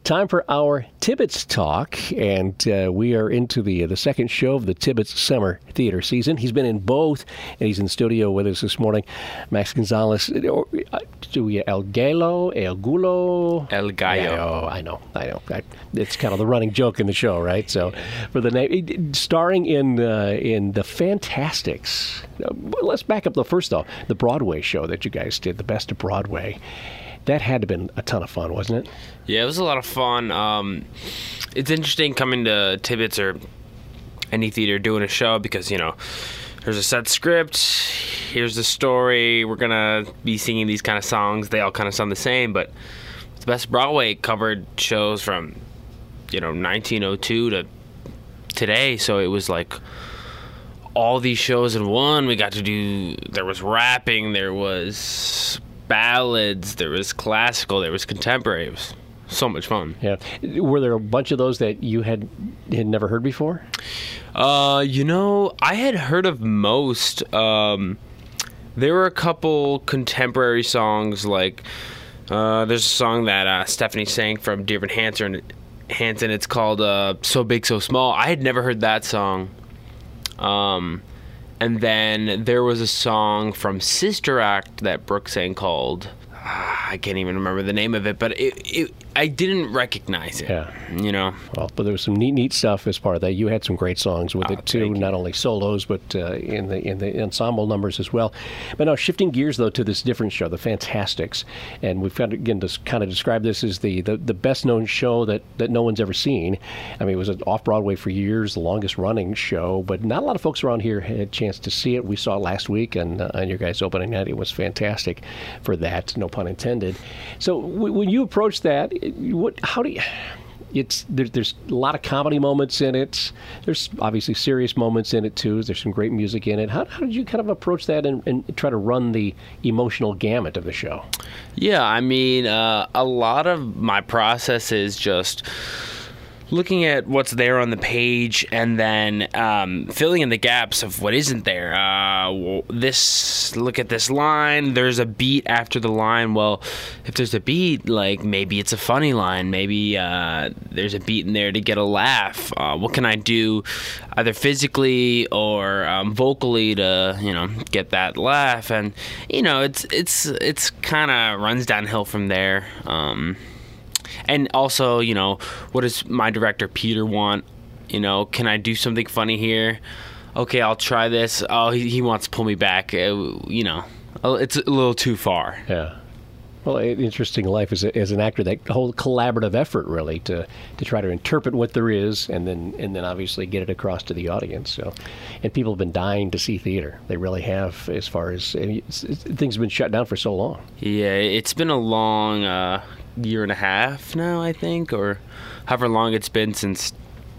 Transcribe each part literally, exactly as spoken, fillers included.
Time for our Tibbetts Talk, and uh, we are into the uh, the second show of the Tibbetts Summer Theater season. He's been in both, and he's in studio with us this morning. Max Gonzalez, uh, do we El Gallo, El Gulo? El Gallo. Yeah, oh, I know, I know. I, it's kind of the running joke in the show, right? So, for the name, starring in uh, in the Fantastics. Uh, let's back up the first though, the Broadway show that you guys did, the Best of Broadway. That had to have been a ton of fun, wasn't it? Yeah, it was a lot of fun. Um, it's interesting coming to Tibbetts or any theater doing a show because, you know, there's a set script, here's the story, we're going to be singing these kind of songs. They all kind of sound the same, but the Best Broadway covered shows from, you know, nineteen oh two to today, so it was like all these shows in one. We got to do, there was rapping, there was ballads, there was classical, there was contemporary. It was so much fun. Yeah. Were there a bunch of those that you had had never heard before? Uh, you know, I had heard of most. Um, there were a couple contemporary songs, like uh, there's a song that uh, Stephanie sang from Dear Evan Hansen. Hansen. It's called uh, "So Big, So Small." I had never heard that song. Um. And then there was a song from Sister Act that Brooke sang called, uh, I can't even remember the name of it, but it, it I didn't recognize it. Yeah. You know? Well, but there was some neat, neat stuff as part of that. You had some great songs with Oh, it, too, thank not you. only solos, but uh, in the in the ensemble numbers as well. But now, shifting gears, though, to this different show, The Fantastics. And we've got to, again, to kind of describe this as the, the, the best-known show that, that no one's ever seen. I mean, it was off-Broadway for years, the longest-running show, but not a lot of folks around here had a chance to see it. We saw it last week on, uh, on your guys' opening night. It was fantastic for that, no pun intended. So w- when you approach that, what, how do you... It's there, there's a lot of comedy moments in it. There's obviously serious moments in it too. There's some great music in it. How, how did you kind of approach that and, and try to run the emotional gamut of the show? Yeah, I mean, uh, a lot of my process is just looking at what's there on the page and then um, filling in the gaps of what isn't there. Uh, this, look at this line. There's a beat after the line. Well, if there's a beat, like maybe it's a funny line. Maybe uh, there's a beat in there to get a laugh. Uh, what can I do, either physically or um, vocally, to you know get that laugh? And you know, it's it's it's kind of runs downhill from there. Um, And also, you know, what does my director Peter want? You know, can I do something funny here? Okay, I'll try this. Oh, he, he wants to pull me back. Uh, you know, it's a little too far. Yeah. Well, an interesting life as, a, as an actor, that whole collaborative effort, really, to, to try to interpret what there is and then and then obviously get it across to the audience. So, and people have been dying to see theater. They really have, as far as it's, it's, things have been shut down for so long. Yeah, it's been a long uh, year and a half now, I think, or however long it's been since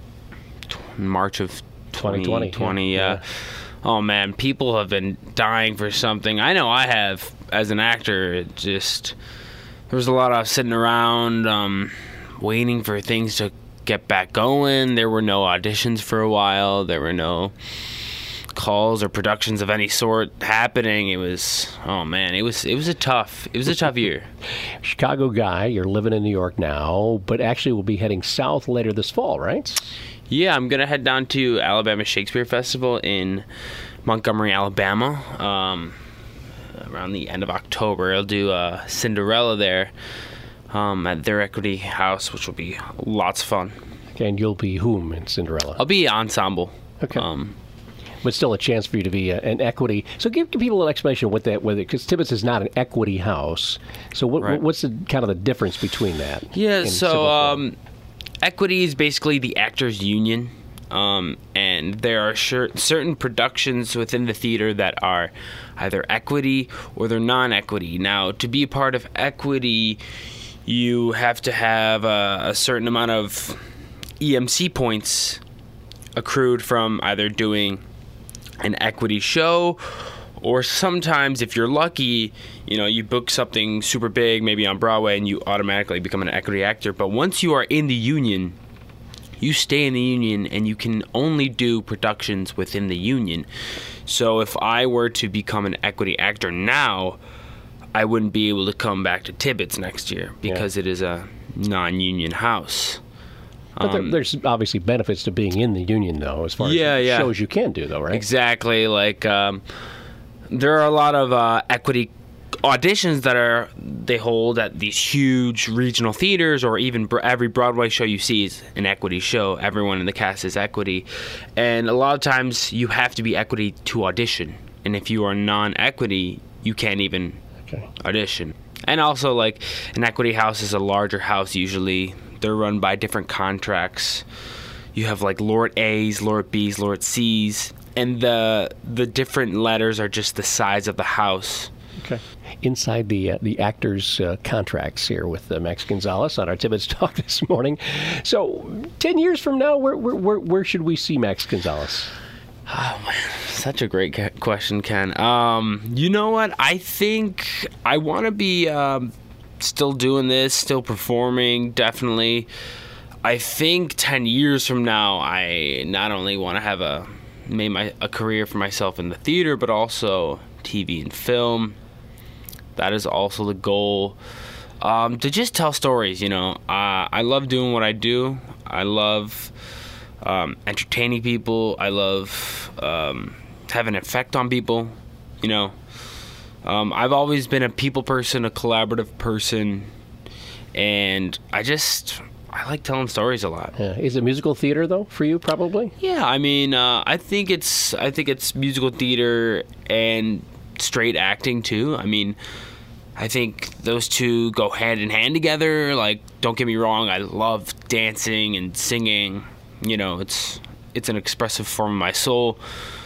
t- March of twenty twenty. Yeah. Uh, oh, man, people have been dying for something. I know I have. As an actor, it just, there was a lot of sitting around um, waiting for things to get back going. There were no auditions for a while. There were no calls or productions of any sort happening. It was, oh man, it was it was a tough, it was a tough year. Chicago guy, you're living in New York now, but actually will be heading south later this fall, right? Yeah, I'm going to head down to Alabama Shakespeare Festival in Montgomery, Alabama. Um... around the end of October. I'll do uh, Cinderella there um, at their Equity House, which will be lots of fun. Okay, and you'll be whom in Cinderella? I'll be ensemble. Okay. Um, but still a chance for you to be a, an equity. So give, give people an explanation of what that, whether, because Tibbetts is not an equity house. So what, Right. what's the kind of the difference between that? yeah, in so civil form? um, Equity is basically the actors' union. Um, and there are sure, certain productions within the theater that are either equity or they're non-equity. Now, to be a part of equity, you have to have a, a certain amount of E M C points accrued from either doing an equity show, or sometimes, if you're lucky, you know, you book something super big, maybe on Broadway, and you automatically become an equity actor. But once you are in the union, you stay in the union and you can only do productions within the union. So if I were to become an equity actor now, I wouldn't be able to come back to Tibbetts next year because yeah. it is a non-union house. But there, Um, there's obviously benefits to being in the union, though, as far Yeah, as yeah. shows you can do, though, right? Exactly. Like, um, there are a lot of uh, equity auditions that are they hold at these huge regional theaters, or even br- every Broadway show you see is an equity show. Everyone in the cast is equity, and a lot of times you have to be equity to audition. And if you are non-equity, you can't even Okay. audition. And also, like, an equity house is a larger house usually. They're run by different contracts. You have like Lord A's, Lord B's, Lord C's, and the the different letters are just the size of the house. Okay. Inside the uh, the actors' uh, contracts here with uh, Max Gonzalez on our Tibbetts Talk this morning. So, ten years from now, where where where, where should we see Max Gonzalez? Oh man, such a great ca- question, Ken. Um, you know what? I think I want to be um, still doing this, still performing. Definitely. I think ten years from now, I not only want to have a made my a career for myself in the theater, but also T V and film. That is also the goal. Um, to just tell stories, you know. Uh, I love doing what I do. I love um, entertaining people. I love um, having an effect on people, you know. Um, I've always been a people person, a collaborative person, and I just, I like telling stories a lot. Uh, is it musical theater though for you? Probably. Yeah, I mean, uh, I think it's, I think it's musical theater and straight acting too. I mean, I think those two go hand in hand together. Like, don't get me wrong, I love dancing and singing. You know, it's it's an expressive form of my soul.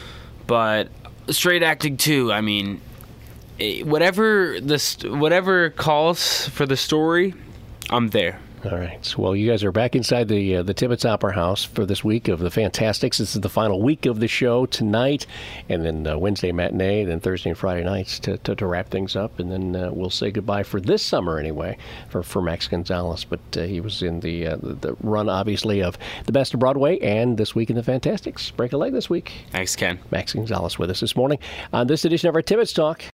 But straight acting too. I mean, eh, whatever this, whatever calls for the story, I'm there. All right. So, well, you guys are back inside the uh, the Tibbetts Opera House for this week of the Fantastics. This is the final week of the show tonight, and then uh, Wednesday matinee, then Thursday and Friday nights to, to, to wrap things up, and then uh, we'll say goodbye for this summer anyway for, for Max Gonzalez. But uh, he was in the, uh, the the run, obviously, of the Best of Broadway and This Week in the Fantastics. Break a leg this week. Thanks, Ken. Max Gonzalez with us this morning on this edition of our Tibbetts Talk.